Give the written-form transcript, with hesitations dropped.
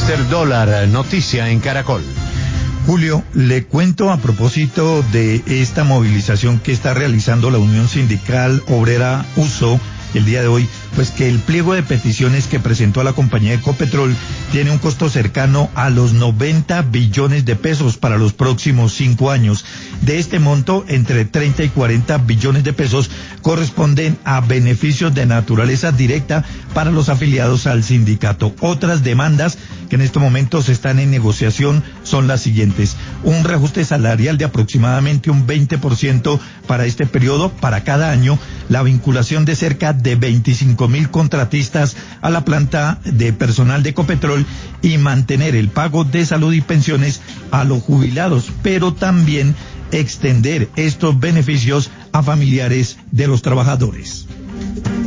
Mr. Dólar, noticia en Caracol. Julio, le cuento a propósito de esta movilización que está realizando la Unión Sindical Obrera USO el día de hoy, pues que el pliego de peticiones que presentó a la compañía Ecopetrol tiene un costo cercano a los 90 billones de pesos para los próximos 5 años. De este monto, entre 30 y 40 billones de pesos corresponden a beneficios de naturaleza directa para los afiliados al sindicato. Otras demandas que en estos momentos están en negociación son las siguientes: un reajuste salarial de aproximadamente un 20% para este periodo, para cada año, la vinculación de cerca de 25,000 contratistas a la planta de personal de Ecopetrol y mantener el pago de salud y pensiones a los jubilados, pero también extender estos beneficios a familiares de los trabajadores.